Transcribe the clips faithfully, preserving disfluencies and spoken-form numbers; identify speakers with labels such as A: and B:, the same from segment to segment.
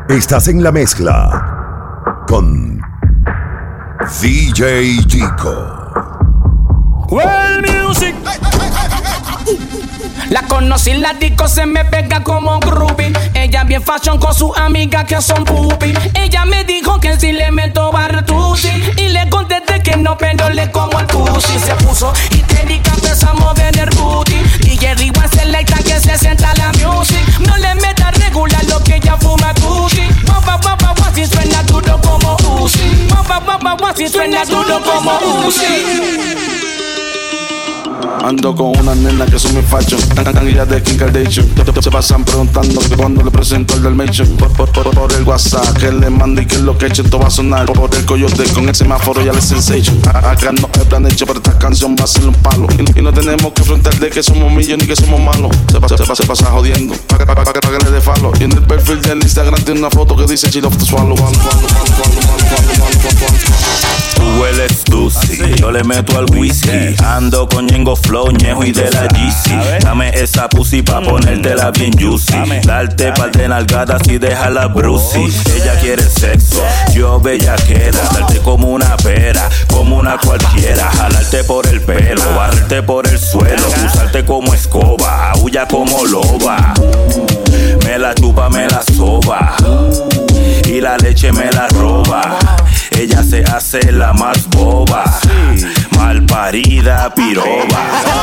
A: Estás en la mezcla con D J Chico.
B: Well music. La conocí en la disco, se me pega como un groupie. Ella bien fashion con sus amigas que son pupi. Ella me dijo que si le meto bartusi y le contesté que no, pero le como el pussy. Se puso histérica, empezamos a ver el booty. D J Rewind selecta que se sienta la music. No le meta regular lo que ella fuma Gucci. Guapa, guapa, guapa, si suena duro como Uzi. Guapa, guapa, guapa, si suena duro como Uzi.
C: Ando con una nena que son mi fashion, tan tan de Kim Kardashian. Se pasan preguntando que cuando le presento el del Mation. Por, por, por, por el WhatsApp que le mando y que lo que he hecho esto va a sonar. Por el coyote con el semáforo y el sensation. Acá no es plan hecho, pero esta canción va a ser un palo. Y, y no tenemos que afrontar de que somos millones ni que somos malos. Se pasa, se pasa, se pasa jodiendo, para pa, pa, pa, pa, que le dé falo. Y en el perfil del Instagram tiene una foto que dice chill off the swallow.
D: Tú hueles dulce, yo le meto al whisky. Ando con Ñengo Flow, Ñejo y de la Yeezy. Dame esa pussy pa' ponértela bien juicy. Darte par de nalgadas y dejarla brucey. Ella quiere sexo, yo bellaquera. Darte como una pera, como una cualquiera. Jalarte por el pelo, barrerte por el suelo. Usarte como escoba, aúlla como loba. Me la chupa, me la soba. Y la leche me la roba. Ella se hace la más boba, mal parida piroba.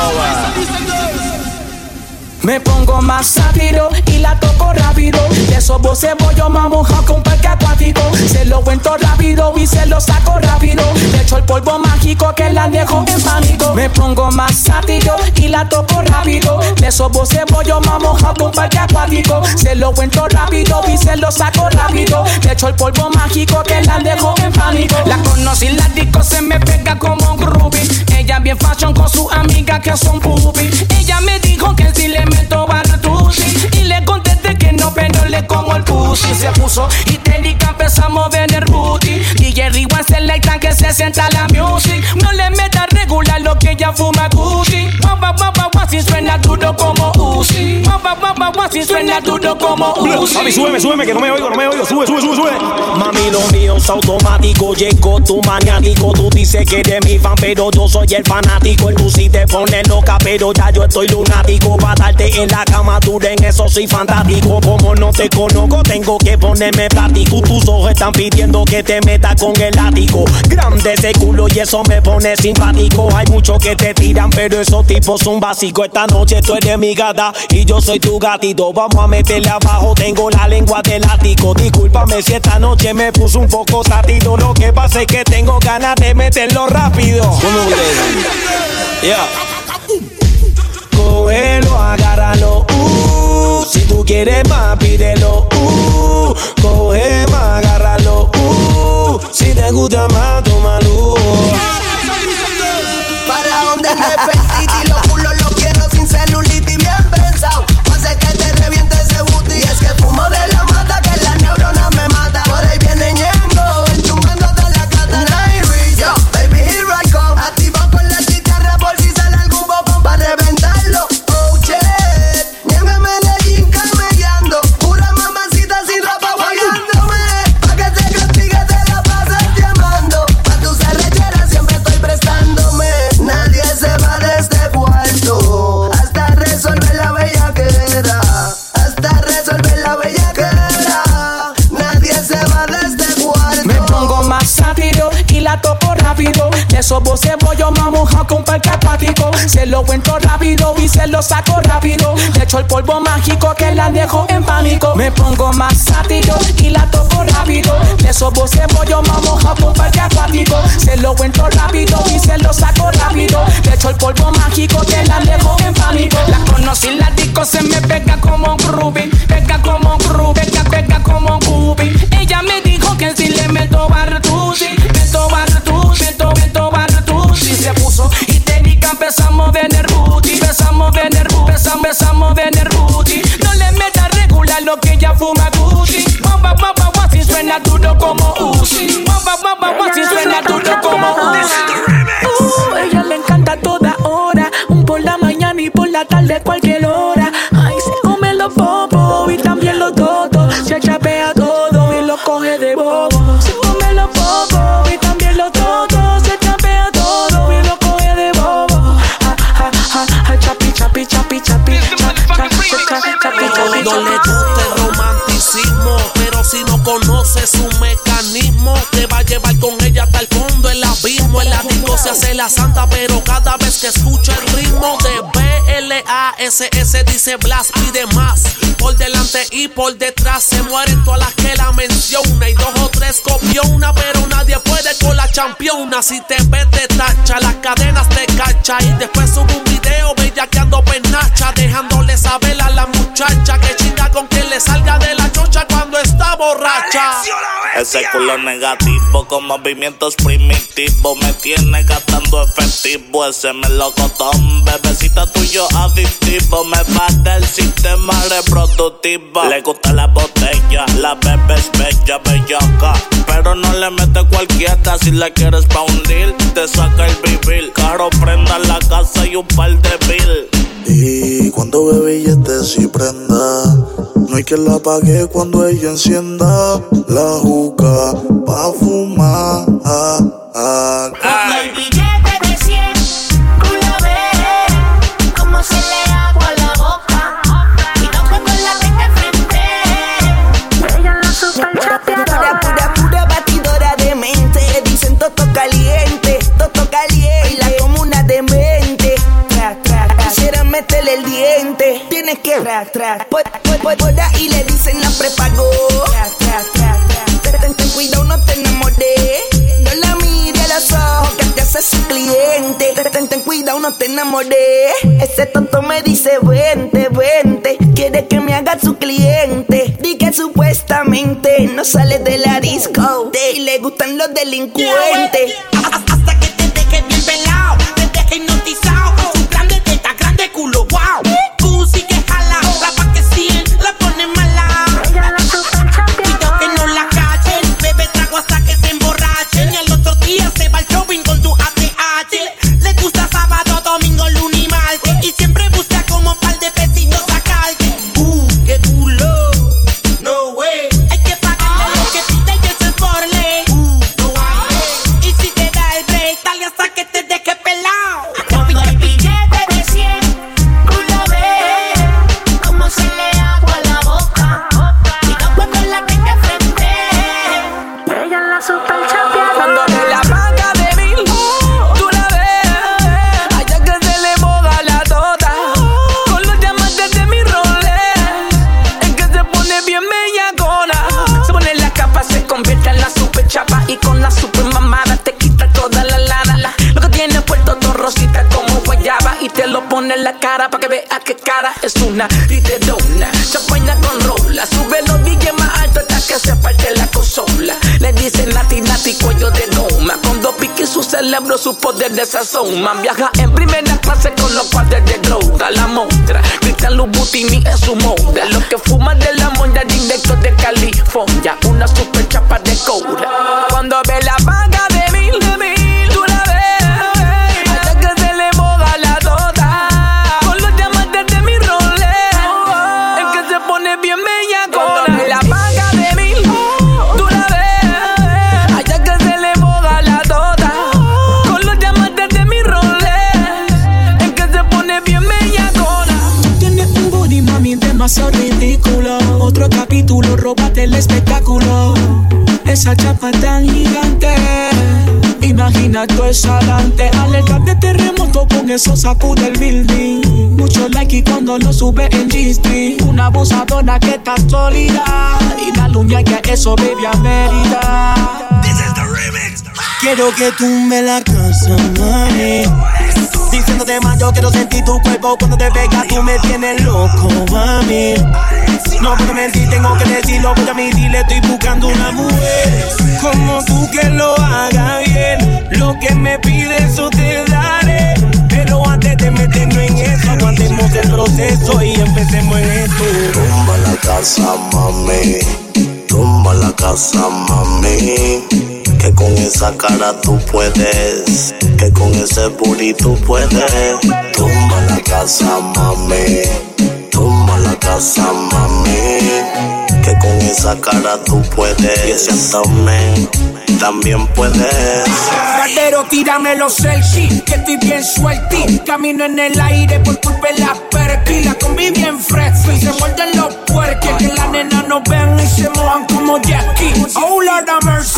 B: Me pongo más sátiro y la toco rápido. De esos voces voy yo me moja con parque acuático. Se lo cuento rápido y se lo saco rápido. Le echo el polvo mágico que la dejo en pánico. Me pongo más sátiro y la toco rápido. De esos voces voy yo me moja con parque acuático. Se lo cuento rápido y se lo saco rápido. Le echo el polvo mágico que la dejo en pánico. La conocí en la disco, se me pega como un groupie. Ella bien fashion con sus amigas que son pupi. Ella me dijo que si le meto bartusi y le contesté que no, pero le como el pussy. Se puso histérica, empezamos a ver el booty. D J Rewind selecta que se sienta la music. No le meta regular lo que ella fuma Gucci. Guapa, guapa, guapa, si suena duro como Uzi. Guapa, guapa, guapa, si suena duro como Uzi.
E: Mami, súbeme, súbeme, que no me oigo, no me oigo. Sube, sube, sube, sube.
F: Mami, lo mío es automático. Llegó tu maniático. Tú dices que eres mi fan, pero yo soy el fanático. El Uzi te pone loca, pero ya yo estoy lunático. Pa' darte en la cama, tú en eso soy fantástico. Como no te conozco, tengo que ponerme plático. Tus ojos están pidiendo que te metas con el látigo. Grande ese culo y eso me pone simpático. Hay muchos que te tiran, pero esos tipos son básicos. Esta noche tú eres mi gata y yo soy tu gatito. Vamos a meterle abajo, tengo la lengua de látigo. Discúlpame si esta noche me puso un poco sátido. Lo que pasa es que tengo ganas de meterlo rápido.
E: ¿Cómo crees?
F: Yeah. Cógelo, agárralo, uh. Si tú quieres más, pídelo, uh. Coge más, agárralo, uh. Si te gusta más, tómalo.
G: Para donde repetí, los culos los quiero sin celulitis, bien pensado. Hace que te reviente ese booty. Y es que fumo de la mata, que la neurona me mata. Por ahí viene Ñengo, enchumando de la cata. Nairis, yo, baby, here I come. Activo con la guitarra por si sale algún bobón pa' reventarlo. Oh, shit, Ñengo en Medellín camellando. Pura mamacita sin ropa guayándome. Pa' que te castigue te la pases llamando. Pa' tus arrecheras siempre estoy prestándome. Nadie se va de este cuarto hasta resolver la bellaquera. Hasta resolver la bellaquera. Nadie se va de este cuarto.
B: Me pongo más sátiro y la toco rápido. De esos voces voy yo me moja con parque acuático. Se lo cuento rápido y se lo saco rápido. Le echo el polvo mágico que la dejo en pánico. Me pongo más sátiro y la toco rápido. De esos voces voy yo me moja con parque acuático. Se lo cuento rápido y se lo saco rápido. Le echo el polvo mágico que la dejo en pánico. La conocí en la disco, se me pega como un groupie. Pega como un groupie, pega, pega como un groupie. Ella me dijo que si le meto bartusi, meto bartusi, meto, meto bartusi. Se puso histérica, empezamos a ver el booty. Empezamos a ver el booty, empezamos, empezamos a ver el booty. No le meta regular lo que ella fuma Gucci. Guapa, guapa, guapa, si suena duro como Uzi. Guapa, guapa, guapa, si suena duro como Uzi. Uh, ella le encanta a toda hora. Un por la mañana y por la tarde cualquier hora. Ay, se come los popos y también los totos. Se chapea todo.
H: la santa, pero cada vez que escucho el ritmo de B L A S S dice Blas pide más. Por delante y por detrás se mueren todas las que la menciona. Y dos o tres copió una, pero nadie puede con la championa. Si te ves te tacha, las cadenas te cacha. Y después subo un video bellaqueando penacha, dejándole saber a la muchacha que chinga con quien le salga de la chocha cuando está borracha.
D: Ese culo negativo con movimientos primitivos me tiene gastando efectivo. Ese melocotón, bebecita tuyo adictivo, me va del sistema reproductivo. Le gusta la botella, la bebé es bella, bellaca, pero no le mete cualquiera. Si la quieres pa' hundir, te saca el vivir. Caro, prenda la casa y un par de bill.
C: Y cuando bebe y este si prenda, no hay que la apague cuando ella encienda la juca pa' fumar. Ah, ah.
I: Con el billete de cien, tú lo ves como se le agua la boca. Y no cuando la tenga enfrente, ella la super chapeadora.
G: Pura, pura, pura batidora de mente. Dicen toto caliente, toto caliente. Y la comuna de mente. Tra, tra, tra. Quisiera meterle el diente. Tienes que tra, tra. Por, por, por, por ahí le dicen la prepagó. Tra, tra, tra, tra. Ten, ten cuidado, no te enamoré. No la mire a los ojos que te hace su cliente. Ten, ten cuidado, no te enamoré. Ese tonto me dice vente, vente. Quiere que me haga su cliente. Di que supuestamente no sale de la disco y le gustan los delincuentes.
H: Hasta que te deje bien pelado, te deje hipnotizado con su grande teta, grande culo, wow. Tú sí que jala, la pa' que cien, la pone mala. Cuidado que no la cachen, bebe trago hasta que se emborrachen. Y al otro día se va al shopping con tu A T H. Le gusta sábado, domingo, lunes y martes. Y siempre busca como par de pesitos sacarte. Uh, qué culo, no way. Hay que pagarle lo que pide y eso es por ley. Uh, no hay. Y si te da el break, dale hasta que te deje pelado.
I: Con el billete de cien, tú lo ves como se le agua la boca. Y no cuando la tenga enfrente, ella la super chapeadora.
B: Cuando me la paga de mil, tú la ves, allá que se le moja la tota. Con los diamantes de mi Rolex, es que se pone bien bellacona. Se pone la capa, se convierte en la super chapa. Y con la super mamada te quita toda la lana. La- Lo que tiene puerto todo rosita como guayaba. Y te lo pone en la cara pa' que veas que cara es una. Y te dona, champaña con rola. Sube los D J más alto hasta que se parte la consola. Le dicen nati nati cuello de goma. Con dos piques su cerebro, su poder de sazón. Viaja en primera clase con los padres de droga. La montra, Cristian Lubutini es su moda. Los que fuman de la monda directo de California. Una super chapa de coura. Cuando ve la paga de mil, de mil, tú la ves, hasta que se le moja la tota. Con los diamantes de mi Rolex, es que se pone bien bellacona. Cuando ve la paga de mil, tú la ves, hasta que se le moja la tota. Con los diamantes de mi Rolex, es que se pone bien bellacona. Tienes un body, mami, demasiado ridículo. Otro capítulo, róbate el espectáculo. Esa chapa tan gigante, imagina tu exhalante. Alerta de terremoto, con eso sacude el building. Mucho like y cuando lo sube en G-Street. Una abusadora que está sólida y la lumia que eso baby amerita.
F: Quiero que tumbe la casa, mami. Diciéndote más, yo quiero sentir tu cuerpo. Cuando te pegas, tú me tienes loco, mami. No puedo mentir, tengo que decirlo. Voy a admitirle, estoy buscando una mujer como tú que lo haga bien. Lo que me pides, eso te daré. Pero antes de meternos en eso, aguantemos el proceso y empecemos en esto.
C: Tumba la casa, mami. Tumba la casa, mami. Que con esa cara tú puedes, que con ese booty tú puedes. Tumba la casa, mami. Tumba la casa, mami. Que con esa cara tú puedes. Y ese abdomen también puedes.
H: Pero tírame los selfies, que estoy bien suelti. Camino en el aire por culpa de las perquis. La combi bien fresca y se muerden los puerques. Que la nena nos vean y se mojan como Jackie. Oh Lord have mercy, anda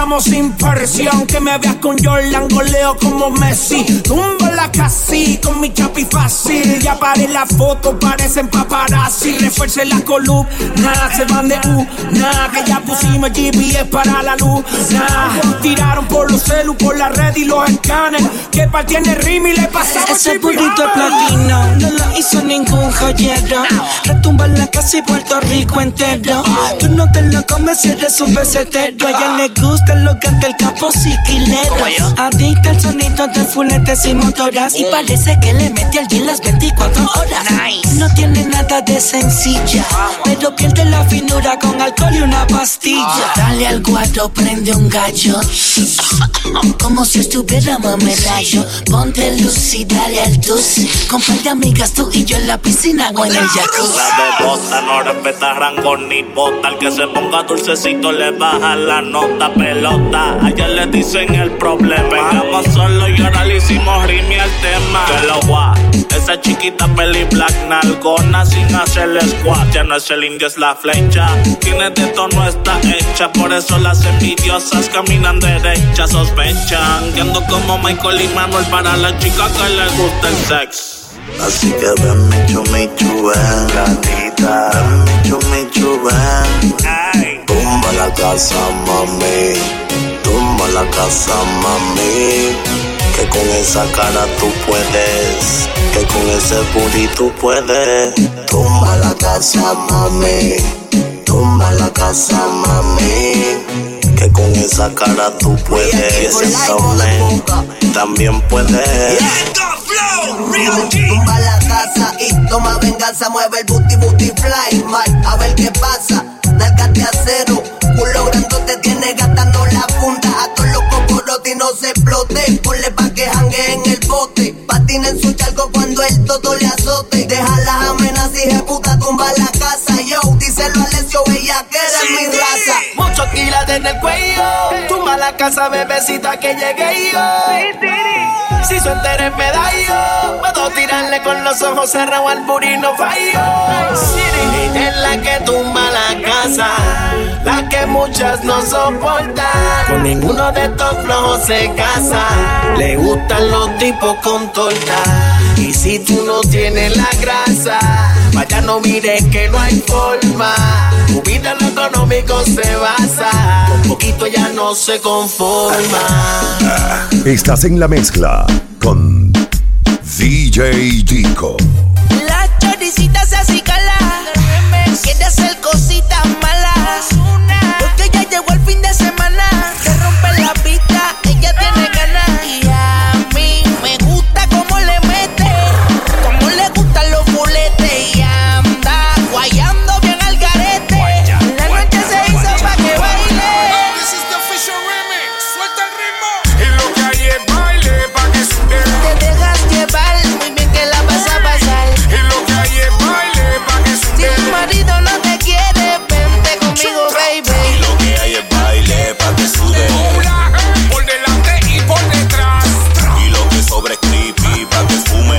J: vamos sin presión. Que me veas con Jordan, goleo como Messi. Tumbo la casi con mi chapi fácil. Ya paré la foto, parecen paparazzi. Refuerce la columna, se van de U. Nah, que ya pusimos G P S para la luz. Nah, tiraron por los celu, por la red y los escáneres. Que pa' tiene rim y le pasamos
B: ese burrito platino no lo hizo ningún joyero. Retumba en la casa y Puerto Rico entero. Tú no te lo comes si eres un pesetero. A ella le gusta lo que ante el capo siquilero. Adicta al sonido de fuletes y motoras. Y parece que le mete al día las veinticuatro horas. No tiene nada de sencilla, pero pierde la finura con alcohol y una pastilla. Dale al guato, prende un gallo. Como si estuviera mamerrayo. Ponte luz y dale al tusi. Con par de amigas tú y yo en la piscina o en el jacuzzi.
D: La bebota no respeta rango ni bota. Al que se ponga dulcecito le baja la nota. Pelota, ayer le dicen el problema. Pegamos solo y ahora le hicimos rime al tema. Que lo gua, esa chiquita peli black nalgona sin hacerle squat. Ya no es el indio, es la flecha. Tiene de todo, no está hecha. Por eso las envidiosas caminan derechas. Sospechan que ando como Michael y Manuel para la chica que le gusta el sex.
K: Así que ven mi chumi chuben, gatita. Ven mi chumi chuben. Tumba la casa, mami. Tumba la casa, mami. Que con esa cara tú puedes. Que con ese booty tú puedes. Tumba la casa, mami. Tumba la casa, mami. Que con esa cara tú puedes. Y ese doble también puedes.
G: Tumba la casa y toma venganza. Mueve el booty, booty, fly, Mike. A ver qué pasa. Nalgas de acero. Culo grandote tiene gastando la punta. A todos los cocorotes no se explote. Ponle pa' que jangue en el bote. Patina en su charco cuando el todo le azote. Deja las amenazas y ejecuta, tumba la casa. Yo, díselo a Alessio, bella que eres sí, mi raza.
J: Muchos kilos en el cuello. Tumba la casa, bebecita, que llegué yo. Si su entera es medallo, puedo tirarle con los ojos cerrados al burino fallo. Es la que tumba la casa, la que muchas no soportan. Con ninguno de estos flojos se casa. Le gustan los tipos con torta. Y si tú no tienes la grasa, vaya no mires que no hay forma. Tu vida en lo económico se basa. Con poquito ya no se conforma.
A: Estás en la mezcla con D J Dico.
B: La choricita se acicala. Quiere hacer cositas malas. Porque ya llegó el fin de semana. Que rompe la pista, ella tiene ganas. Y a mí me gusta cómo le mete. Cómo le gustan los fuletes. Y anda guayando bien al garete. La noche se hizo pa' que baile.
L: This is the official remix. Suelta el ritmo. Y lo que hay es baile pa' que sude.
B: Te dejas llevar, muy bien que la vas a pasar.
L: Y lo que hay es baile pa' que sude.
B: Si tu marido no te quiere, vente conmigo, baby.
D: Y lo que hay es baile pa' que sude.
L: Por delante y por detrás.
D: Y lo que sobre es creepy pa' que fume.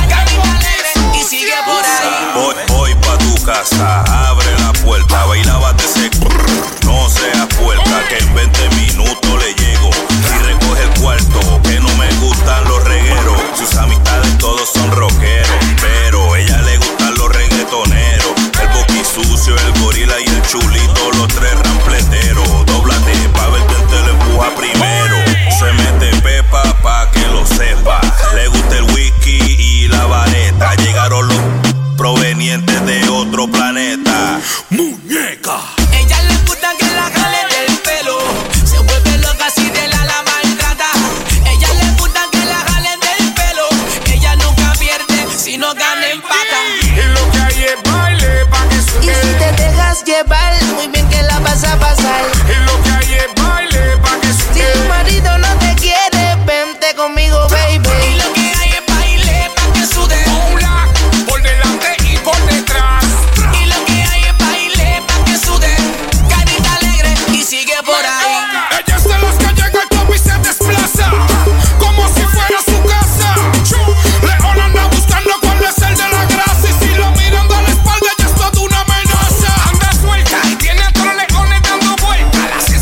B: Y sigue por ahí.
D: Voy, voy pa' tu casa, abre la puerta, baila, bate ese no seas puerta, que en veinte minutos le llego. Y recoge el cuarto, que no me gustan los regueros. Sus amistades todos son rockeros, pero ella le gustan los reggaetoneros. El boqui sucio, el gorila y el chulito, los tres rampleteros. Dóblate pa' ver quién te lo empuja primero. Se mete pepa pa' que lo sepa. Le gusta el whisky y la vareta. Llegaron los provenientes de otro planeta. Muñeca.
B: Ella le gusta que la jale del pelo. Se vuelve loca si de la la maltrata. Ella le gusta que la jalen del pelo. Ella nunca pierde si no gana empata.
L: Y lo que hay es baile pa' que sude.
B: Y si te dejas llevar, muy bien que la vas a pasar.
L: Y lo que hay es baile pa' que sude.
B: Si tu marido no te quiere, vente conmigo, baby.
L: Y lo que hay es baile pa' que sude. Por delante y por detrás.
B: Y lo que hay es baile pa' que sude. Carita alegre y sigue por ahí.
L: Ella es de las que llega al club y se desplaza como si fuera su casa. León anda buscando cuál es el de la grasa. Y si lo miran de la espalda, ella es toda una amenaza. Anda suelta y tiene a todos los leones dando vueltas.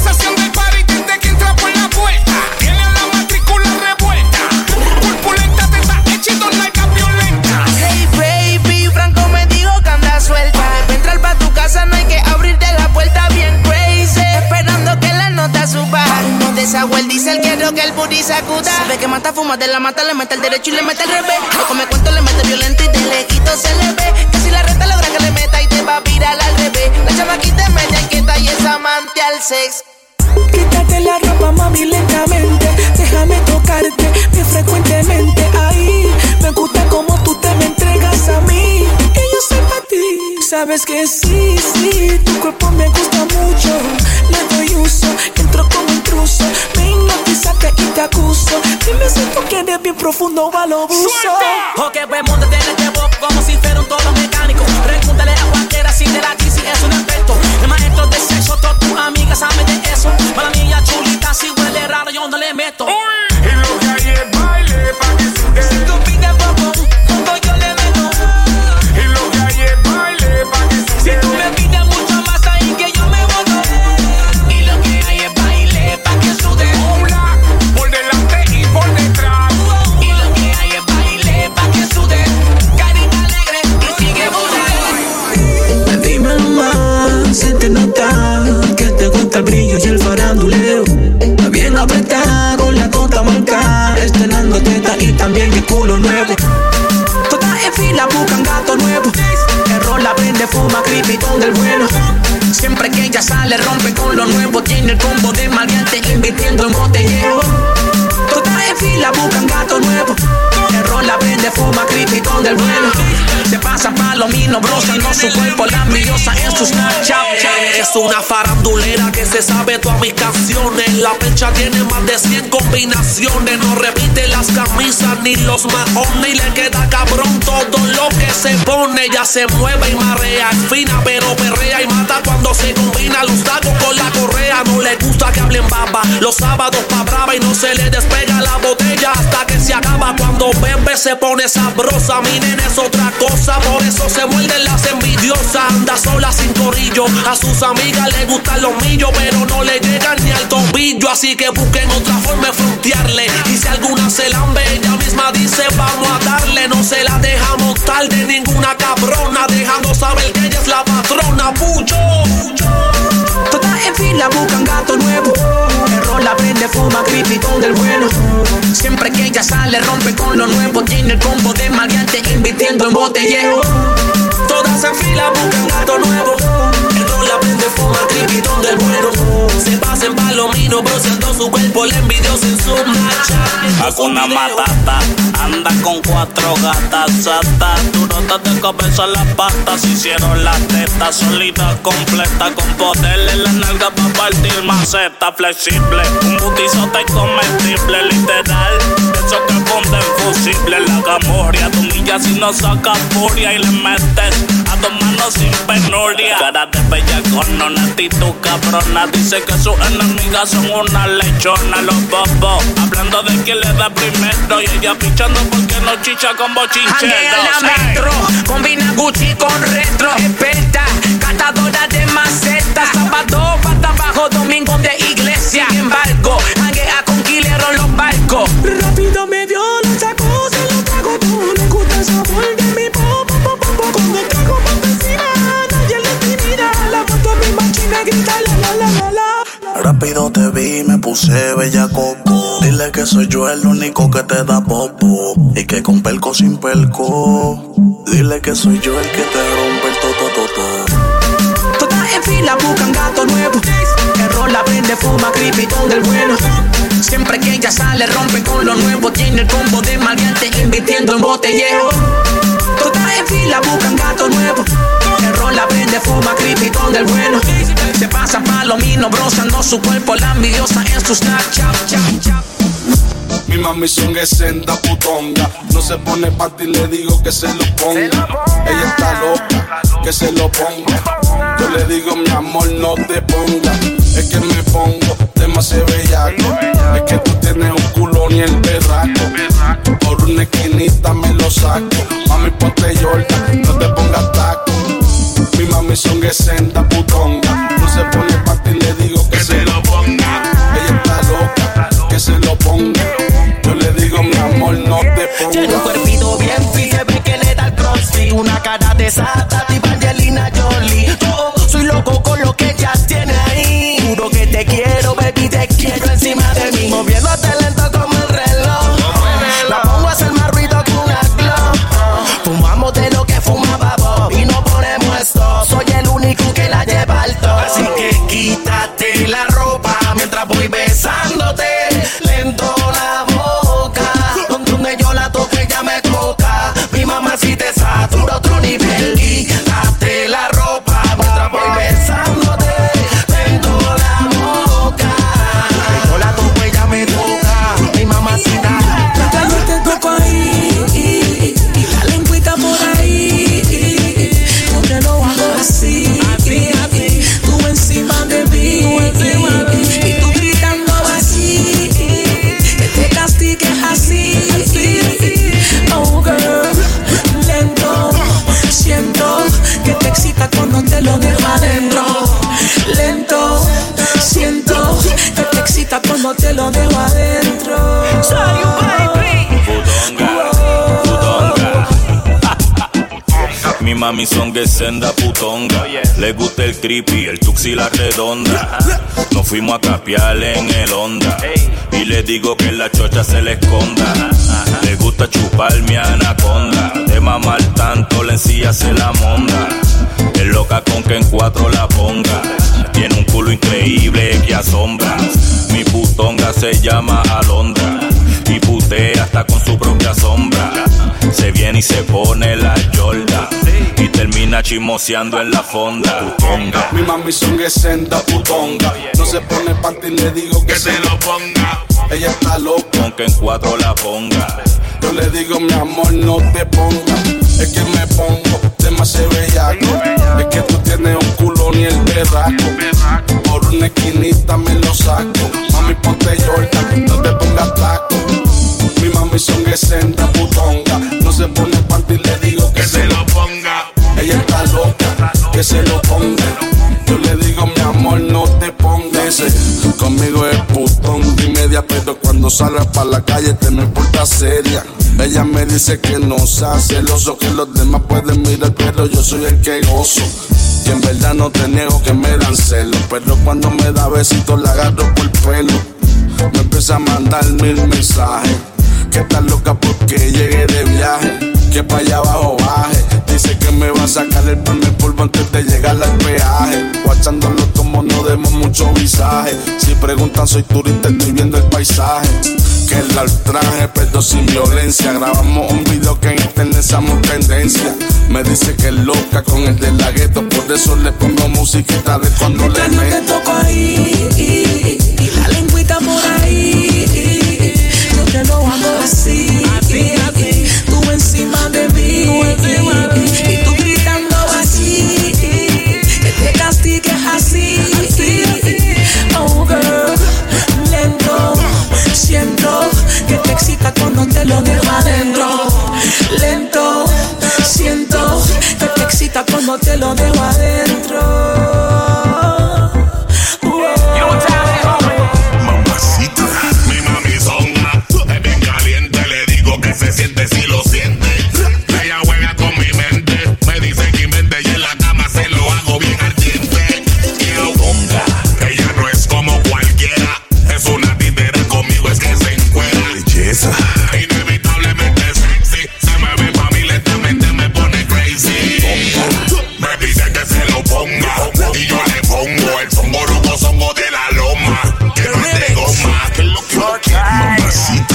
J: rico que el booty sacuda.
M: Sabe que mata, fuma de la mata, le mete el derecho y le mete el revés. No come cuento, le mete violento y de lejito se le ve. Que si la reta logra que le meta y te va a virar al revés. La chamaquita es media inquieta y es amante al sex.
B: Quítate la ropa, mami, lentamente. Déjame tocarte bien frecuentemente. Ahí me gusta como tú te me entregas a mí. Y yo soy para ti. Sabes que sí, sí, tu cuerpo me gusta mucho. Le doy uso, entro como intruso. Me hipnotizaste y te acuso. Dime si tú quieres bien profundo o a lo buzo.
F: Ok, pues móntate en este box como si fuera un toro mecánico. Pregúntale a cualquiera si de la D C es un experto. El maestro de sexo, todas tus amigas saben de eso. Para mí ya chulita, si huele raro yo no le meto.
L: Y lo que hay es baile pa' que sude.
F: Si tú pides poco, poco yo le meto.
L: Y lo que hay es baile pa' que sude.
F: Si tú me pides mucho más ahí que yo me boto. Y lo que hay es baile pa' que sude.
L: Hola, por delante y por detrás.
F: Y lo que hay es baile pa' que sude. Carita alegre y sigue volando.
B: Dímelo más, se te nota que te gusta el brillo y el faranduleo. Bien apretada con la tota marca, estrenando teta y también el culo nuevo. Todas en fila buscan gato nuevo. El rol la prende, fuma, cripitón del bueno. Siempre que ella sale rompe con lo nuevo. Tiene el combo de maleante invirtiendo en botellero. Todas en fila buscan gato nuevo. El rol la prende, fuma, cripitón del bueno. Se pasa palomino, brozando su cuerpo, la envidiosa en sus Snapchat.
N: Es una farandulera que se sabe todas mis canciones. La pecha tiene más de cien combinaciones. No repite las camisas ni los maones. Y le queda cabrón todo lo que se pone. Ya se mueve y marea, es fina pero perrea y mata cuando se combina los tacos con la correa. No le gusta que hablen baba, los sábados pa' brava y no se le despega la botella hasta que se acaba. Cuando bebe se pone sabrosa, mi nena es otra cosa. Por eso se muerden las envidiosas. Anda sola sin corillo, a sus amigas le gustan los millos, pero no le llegan ni al tobillo. Así que busquen otra forma de frontearle. Y si alguna se lambe, ella misma dice vamos a darle. No se la deja montar de ninguna cabrona, dejando saber que ella es la patrona. Pucho, pucho.
B: Todas en fila buscan gato nuevo. El rol la prende, fuma, cripitón del bueno. Siempre que ella sale rompe con lo nuevo. Tiene el combo de maleante invirtiendo en botellero.
N: Todas en fila buscan gato nuevo. El rol la prende, fuma, cripitón del bueno. Se pasa en palomino, broceando su cuerpo, la envidiosa en su marcha.
D: Hakuna Matata, anda con cuatro gatas sata. Tú no te cabeza las patas, hicieron las tetas solitas, completa, con poder en la nalga pa' partir maceta flexible. Un butizote comestible, literal. Eso que ponen fusible, la camorria. Tu milla si no saca furia y le metes a dos manos sin penuria. Cara de bellacona, una actitud cabrona. Dice que sus enemigas son una lechona. Los bobos, hablando de quién le da primero. Y ella pichando porque no chicha con bochincheros.
F: Janguea en la metro, combina Gucci con retro. Experta, catadora de macetas. Sábado, pata abajo, domingo de iglesia. Sin embargo, janguea con killer en los barcos.
B: Rápido me dio la sacó, se lo trago todo. Le gusta el sabor de mi popo, popo, popo. Cuando traigo más vecina, nadie le intimida. La foto mi machina grita la la la la la.
K: Rápido te vi, me puse bella coco. Dile que soy yo el único que te da popo. Y que con pelco sin pelco. Dile que soy yo el que te rompe el totototo.
B: Todas en fila buscan gato nuevo. El rol la prende, fuma, cripitón del bueno. Siempre que ella sale rompe con lo nuevo. Tiene el combo de maleante invirtiendo en botellero. Todas en fila buscan gato nuevo. El rol la prende, fuma, cripitón del bueno. Se pasa palomino, brozando su cuerpo, la envidiosa en su Snapchat.
C: Mi mami son es senda putonga. No se pone pa' ti, le digo que se lo ponga. Ella está loca, que se lo ponga. Yo le digo mi amor no te ponga. Es que me pongo demasiado bellaco. Es que tú tienes un culo ni el berraco. Por una esquinita me lo saco. Mami ponte Jordan, no te pongas taco. Mi mami son es senda putonga. No se pone pa' ti, le digo que, que se lo ponga. Ella está loca, que se lo ponga. Yo le digo mi amor no te ponga.
J: Tiene un cuerpito bien fit, se ve que le da el crossfit. Una cara de sata, tipo Angelina Jolie. Yo soy loco con lo que ella tiene ahí. Juro que te quiero, baby, te quiero encima de mí. Moviéndote
D: mami son que senda putonga. Le gusta el creepy, el tuxi y la redonda. Nos fuimos a capiar en el Honda y le digo que en la chocha se le esconda. Le gusta chupar mi anaconda. De mamar tanto la encilla se la monda. Es loca con que en cuatro la ponga. Tiene un culo increíble que asombra. Mi putonga se llama Alondra y putea hasta con su propia sombra. Se viene y se pone la Jordan y termina chismoseando en la fonda. Putonga.
C: Mi mami son que senda putonga. No se pone panty y le digo que, que se lo ponga. Ella está loca
D: con que en cuatro la ponga.
C: Yo le digo mi amor no te ponga. Es que me pongo demasiado bellaco. Es que tú tienes un culo ni el berraco. Por una esquinita me lo saco. Mami ponte Jordan, no te pongas taco. Mi mami son que senda putonga. No se pone panty y le digo que, que se lo ponga. Ella está loca, que se lo ponga. Yo le digo mi amor no te pongas. Conmigo es putón y media, pero cuando salga pa' la calle te me porta seria. Ella me dice que no sea celoso, que los demás pueden mirar, pero yo soy el que gozo. Y en verdad no te niego que me dan celos, pero cuando me da besitos la agarro por pelo. Me empieza a mandar mil mensajes, que está loca porque llegué de viaje, que pa' allá abajo baje. Dice que me va a sacar el primer polvo antes de llegar al peaje. Guachándolo como no demos mucho visaje. Si preguntan soy turista, estoy viendo el paisaje. Que el traje, pero sin violencia. Grabamos un video que en internet somos tendencia. Me dice que es loca con el de la gueto, por eso le pongo musiquita de cuando le meto.
B: Te toco ahí y, y la lengüita por ahí. Yo te lo hago así, así, así. Tú encima de mí, tú encima de mí. Y tú gritando así, que te castigues así, así, así. Oh girl, lento, siento que te excita cuando te lo dejo adentro. Lento, siento que te excita cuando te lo dejo adentro.
L: Se siente si lo siente. Ella juega con mi mente. Me dice que invente y en la cama se lo hago bien ardiente. Ella no es como cualquiera. Es una titera, conmigo es que se encuera. Belleza. Inevitablemente sexy. Se mueve pa' mí lentamente, me pone crazy. Me dice que se lo ponga y yo le pongo el fongo roco songo de la loma. Que no es de goma. Que lo que mamacita.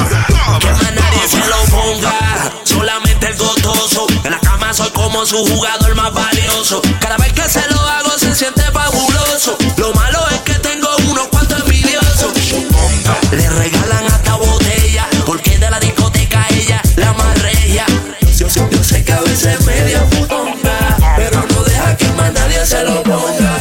N: Solamente el gotoso. En la cama soy como su jugador más valioso. Cada vez que se lo hago se siente fabuloso. Lo malo es que tengo unos cuantos envidiosos. Le regalan hasta botella, porque de la discoteca ella la más regia. Yo, yo, yo sé que a veces es media putonga, pero no deja que más nadie se lo ponga.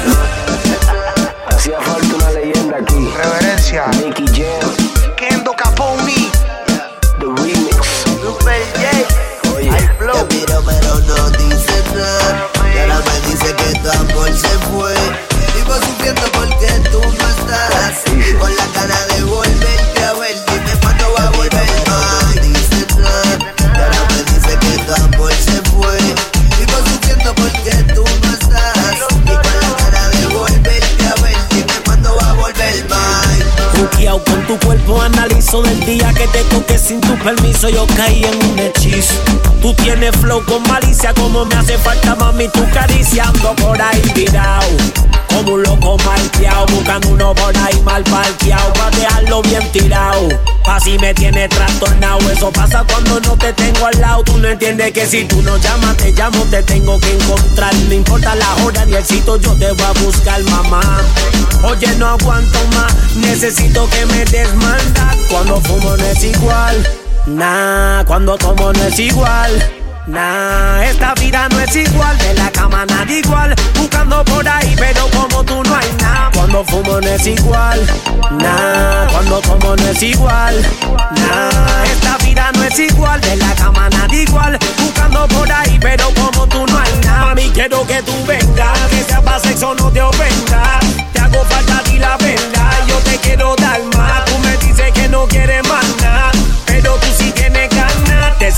O: Hacía falta una leyenda aquí. Reverencia. Nicky Jam. Kendo Caponi. The remix. Super J. Oye, I flow.
G: Te miro pero no dice nada. Y ahora me dice que tu amor se fue. Vivo sufriendo porque tú no estás. Con la cara de volverte a ver. Dime cuándo va a volver más. No dice nada. Y ahora me dice que tu amor se fue. Vivo sufriendo porque tú no estás. Y con la cara de volverte a ver. Dime cuándo va a volver más.
F: Buqueado con tu cuerpo analizo del día que te toqué sin tu permiso. Yo caí en un hechizo. Tú tienes flow con malicia, como me hace falta mami tu caricia. Ando por ahí virado, como un loco malteado, buscando uno por ahí mal parqueado, pa' dejarlo bien tirado. Así me tiene trastornado. Eso pasa cuando no te tengo al lado. Tú no entiendes que si tú no llamas, te llamo, te tengo que encontrar. No importa la hora ni el sitio, yo te voy a buscar, mamá. Oye, no aguanto más, necesito que me des maldad. Cuando fumo no es igual, nah. Cuando tomo no es igual, nah. Esta vida no es igual, de la cama nada igual. Buscando por ahí, pero como tú no hay nada. Cuando fumo no es igual, nah. Cuando tomo no es igual, nah. Esta vida no es igual, de la cama nada igual. Buscando por ahí, pero como tú no hay nada. Mami, quiero que tú vengas, que sea para sexo no te ofenda. Te hago falta a ti la verdad, yo te quiero dar más. Tú me dices que no quieres más nada, pero tú sí tienes ganas. Te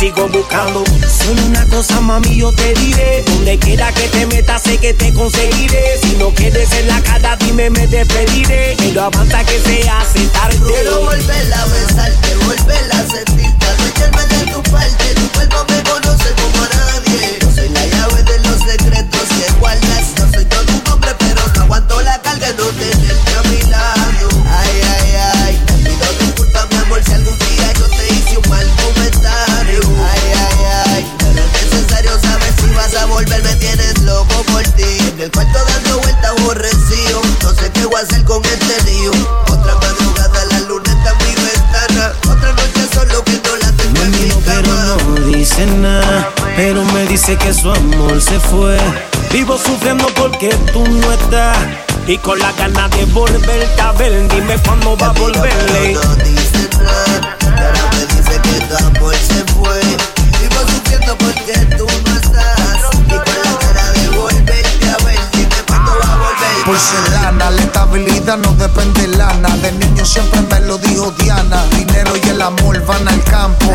F: sigo buscando. Solo una cosa, mami, yo te diré. Donde quiera que te metas, sé que te conseguiré. Si no quieres en la cara, dime, me despediré. Pero avanza que se hace tarde.
G: Quiero volverla a besarte, volverla a sentirte, adueñarme de tu parte. Tu cuerpo me conoce como nadie. Yo soy la llave de los secretos que guardas. No soy todo un hombre, pero no aguanto la carga de no tenerte a mi lado. Ay, ay, ay, te pido disculpas, mi amor, si algún día yo te hice un mal comentario. Ay, ay, ay, pero es necesario saber si vas a volver, me tienes loco por ti. En el cuarto dando vueltas aborrecido, no sé qué voy a hacer con este lío. Otra madrugada, la luna está en mi ventana. Otra noche solo que no la tengo en mi cama.
F: Pero no dice nada, pero me dice que su amor se fue. Vivo sufriendo porque tú no estás y con la ganas de volverte a ver. Dime cuándo va a volverle.
G: No dice nada, pero me dice que tu amor se fue. Vivo sufriendo porque tú no estás y con la cara de volverte a ver. Dime cuándo va a volver.
P: Porcelana, la estabilidad no depende de lana. De niño siempre me lo dijo Diana. Dinero y el amor van al campo.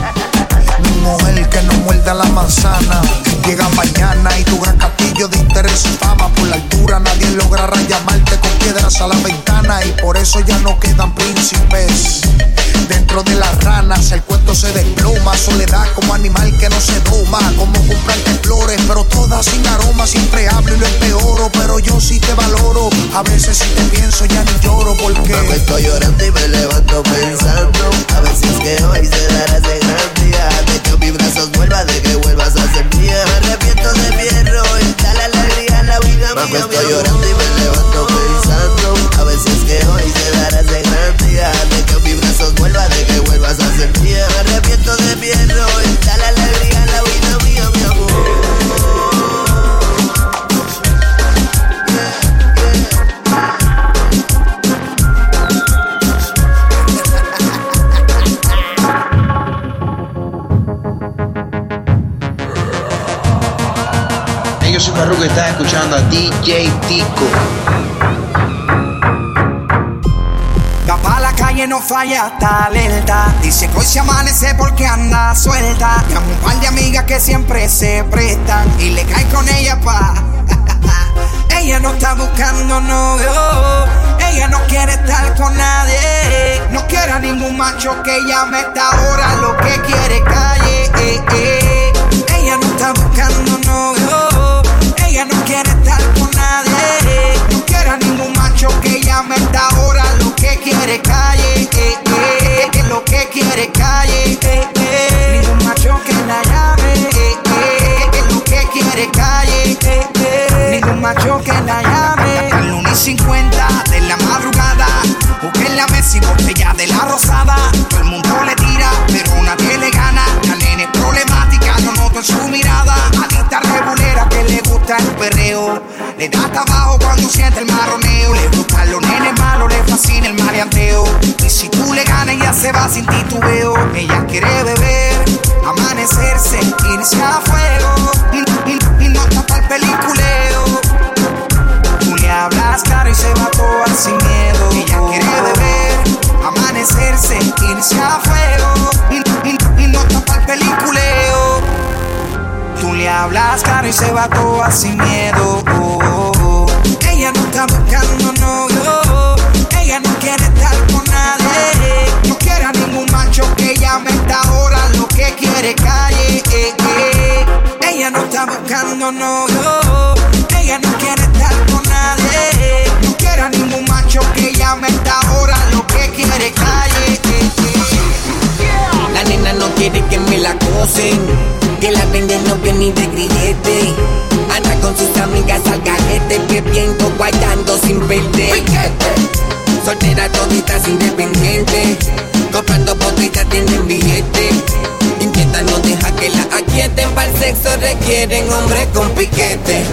P: Mi mujer que no muerda la manzana. Llega mañana y tu gran castillo de interés y fama. Por la altura nadie logrará llamarte con piedras a la ventana. Y por eso ya no quedan príncipes dentro de las ranas. El cuento se desploma. Soledad como animal que no se doma. Como comprarte flores pero todas sin aroma. Siempre hablo y lo empeoro, pero yo sí te valoro. A veces si te pienso ya ni lloro porque
G: me estoy llorando y me levanto pensando. A ver si es que hoy se dará ese gran día de que mis brazos vuelvan, de que vuelvas a ser mía. Me arrepiento de mi error, da la alegría a la vida mía. Me estoy llorando y me levanto pensando. A ver si es que hoy se dará ese gran día de que mis brazos vuelvan, de que vuelvas a ser mía. Me arrepiento de mi error, da la alegría a la vida mía, mi amor.
Q: Yo soy Farruko y estás escuchando a D J Tico.
R: Va pa' la calle, no falla, está alerta. Dice que hoy se amanece porque anda suelta. Llama un par de amigas que siempre se prestan y le cae con ella pa'. Ella no está buscando novio, ella no quiere estar con nadie. No quiere a ningún macho que llame a esta hora, lo que quiere es calle. Eh, eh. Ella no está buscando novio, ella no quiere estar con nadie. No quiere a ningún macho que llame a esta hora, lo que quiere es calle. Eh, eh. Que lo que quiere es calle. Eh, eh. Ningún macho que la llame. Eh, eh. Que lo que quiere es calle. Eh, eh. Ningún macho que la llame. A las una y cincuenta de la madrugada, busquen la mesa y botella de la rosada. Todo el mundo le tira, pero nadie le gana. La nena es problemática, lo noto en su mirada. Adicta regulera que le gusta el perreo. Le da hasta abajo cuando siente el marroneo. Le gustan los nenes malos, le fascina el maleanteo. Y si tú le ganas, ella se va sin titubeo. Ella quiere beber, amanecerse, irse a fuego. Y, y, y no tapa el peliculeo. Tú le hablas claro y se va a toar sin miedo. Ella quiere beber, amanecerse, irse a fuego. Y, y, y no tapa el peliculeo. Tú le hablas claro y se va a toar sin miedo. Oh, oh, oh. Ella no está buscando novio, ella no quiere estar con nadie. No quiere a ningún macho que llame a esta hora, lo que quiere es calle. Eh, eh. Ella no está buscando novio, ella no quiere estar con nadie. No quiere a ningún macho que llame a esta hora, lo que quiere es calle. Eh, eh.
S: La nena no quiere que me la acosen, que la venden no viene ni de grillete. Anda con sus amigas al cajete, bebiendo, guayando sin verde. Soltera toditas independiente, comprando botellas tienen billete. Inquieta no deja que la aquieten, para el sexo requieren hombres con piquete.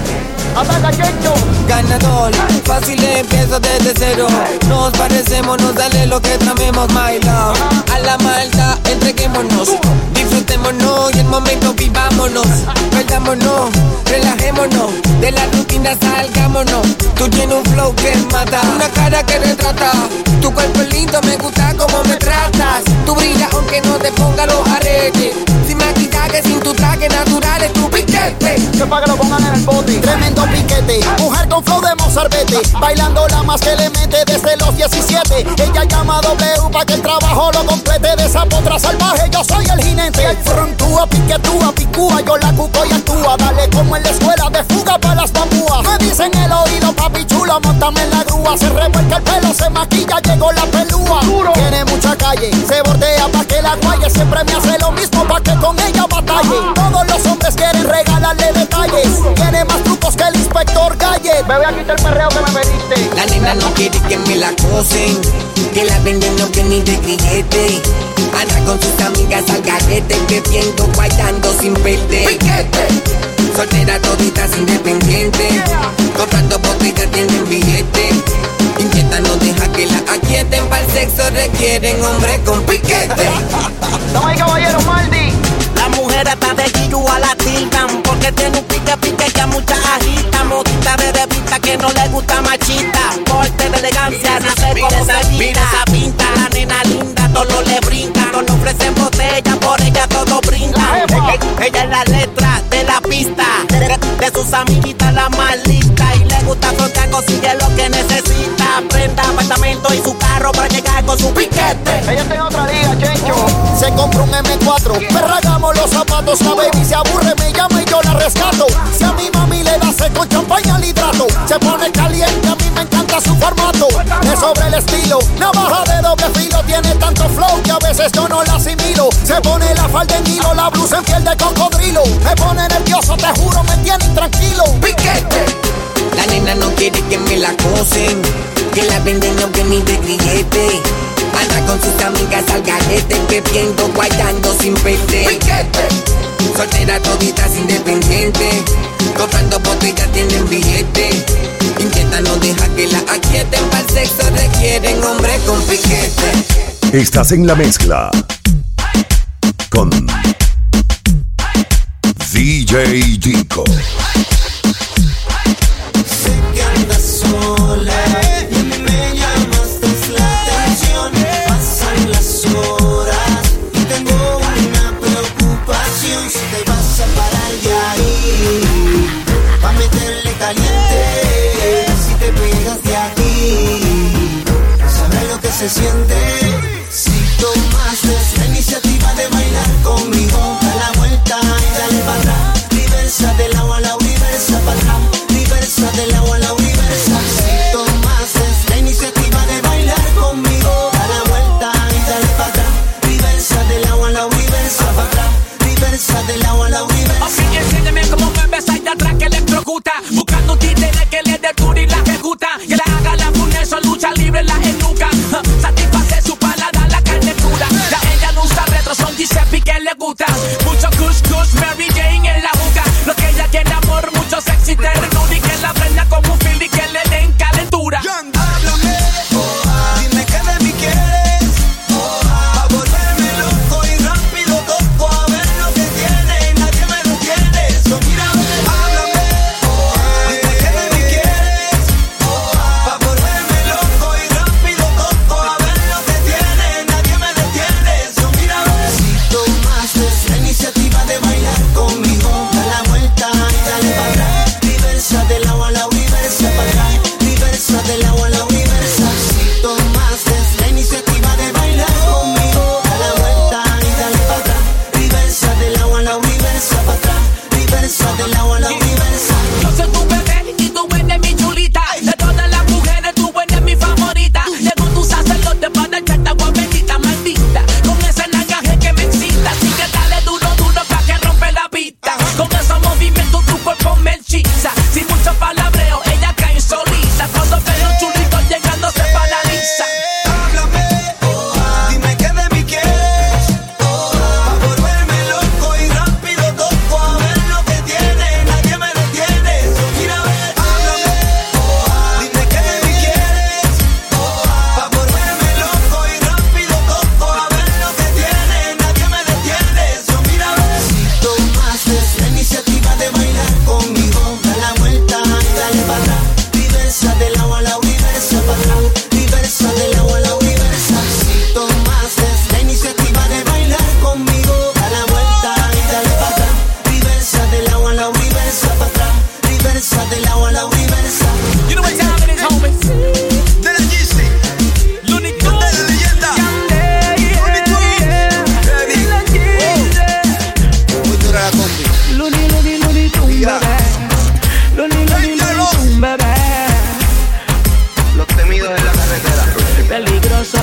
T: Ganador, fácil empiezo desde cero. Nos parecemos, nos sale lo que tramemos, my love. A la maldad, entreguémonos, disfrutémonos y el momento vivámonos. Perdámonos, relajémonos, de la rutina salgámonos. Tú tienes un flow que mata, una cara que retrata. Tu cuerpo es lindo, me gusta como me tratas. Tú brillas aunque no te ponga los aretes. Si me que sin tu traje natural es tu piquete.
U: Que pa' que lo pongan en el bote. Tremendo piquete, mujer con flow de mozarbete, bailando la más que le mete desde los diecisiete. Ella llama a W pa' que el trabajo lo complete. De esa potra salvaje yo soy el jinete. El frontúa, piquetúa, picúa, yo la cuco y actúa. Dale como en la escuela de fuga pa' las bambúas. Me dicen el oído, papi chulo, montame en la grúa. Se revuelca el pelo, se maquilla, llegó la pelúa. Duro. Tiene mucha calle, se bordea pa' que la guaye. Siempre me hace lo mismo pa' que con ella batalle. Todos los hombres quieren regalarle detalles. Tiene más trucos que el inspector Gallet. Me voy a quitar el perreo que me pediste.
S: La nena no quiere que me la cosen, que la venden no que ni de grillete. Anda con sus amigas al garete, bebiendo, guayando sin perder.
T: Piquete.
S: Soltera toditas independiente, comprando botellas tienen billete. Inquieta no deja que la aquieten, para el sexo requieren hombre con piquete.
U: Toma ahí, caballero Maldi.
F: La mujer está de guillo a la tildan, porque tiene un pique pique que a muchas agita. Modita de revista que no le gusta machita. Porte de elegancia, nace como se mira esa pinta. La nena linda, todo le brinca. No le ofrecen botella, por ella todo brinda. Ella, ella es la letra de la pista, de, de sus amiguitas la más lista. Y le gusta frontear, consigue lo que necesita. Prenda, apartamento y su carro para llegar con su piquete.
U: Ella está en otra liga, Chencho. Se compra un eme cuatro, perragamos los zapatos. La baby se aburre, me llama y yo la rescato. Si a mi mami le da sed con champaña al hidrato, se pone caliente, a mí me encanta su formato. Es sobre el estilo, navaja de doble filo. Tiene tanto flow que a veces yo no la asimilo. Se pone la falda en hilo, la blusa en piel de cocodrilo. Me pone nervioso, te juro, me tiene intranquilo.
T: Piquete.
S: La nena no quiere que me la cosen, que la venden no que ni de grillete. Anda con sus amigas al garete, bebiendo, guayando sin perder.
T: Piquete.
S: Soltera toditas independiente, comprando botellas tienen billete. Inquieta no deja que la aquieten, para el sexo requieren hombre con piquete.
A: Estás en la mezcla con D J Tico.
V: Sé que andas sola y a mí me llamaste la atención. Pasan las horas y tengo una preocupación. Si te vas a parar de ahí, pa' meterle caliente. Si te pegas de aquí, sabrás lo que se siente. Si tomaste la iniciativa de bailar conmigo, da la vuelta y dale para atrás. Diversa del agua a la universa para atrás. Diversa del agua a la universa. Si tomaste la iniciativa de bailar conmigo, da la vuelta y dale para atrás. Diversa del agua a la universa para atrás. Diversa del agua a la universa.
B: Ok, enséñame cómo me besa y de atrás que electrocuta. Buscando un títere que le dé duro y la ejecuta. Que le haga la funeso, lucha libre, la enuca. Satisface su paladar, la carne cruda. Ya ella no usa retro, son Giuseppe que le gusta. Mucho kush kush, Mary Jane en la juca. Lo que ella quiere amor, mucho sexy, ternura. Y que la prenda como un fil y que le den calentura.
V: Háblame, oh, ah, dime que de mí quieres, oh, ah, a volverme loco y rápido toco a ver lo que tiene y nadie me lo tiene. So mira, háblame, oh, ah, dime que de mí quieres, oh, ah, a volverme loco y rápido toco a ver lo que tiene y nadie me detiene. So mira, si tomaste la iniciativa de bailar conmigo, da la vuelta y dale para atrás. Diversa del agua a la universa para atrás. Diversa del agua a la universa. Si tomaste la iniciativa de bailar conmigo, da la vuelta y dale para atrás. Diversa del agua a la universa para atrás. Diversa del agua a la universa.
B: Yo soy tu bebé y tú eres mi chulita. De todas las mujeres tú eres mi favorita. Llegó tu sacerdote para echarte agua bendita, maldita. Con ese nagaje que me excita. Así que dale duro, duro pa' que rompe la pista. Con esos movimientos tu cuerpo me hechiza. Sin mucho palabreo, ella cae solita. Cuando veo chulita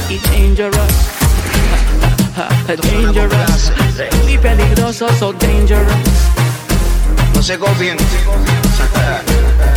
B: y dangerous. Dangerous, muy peligroso, so dangerous.
Q: No se copien.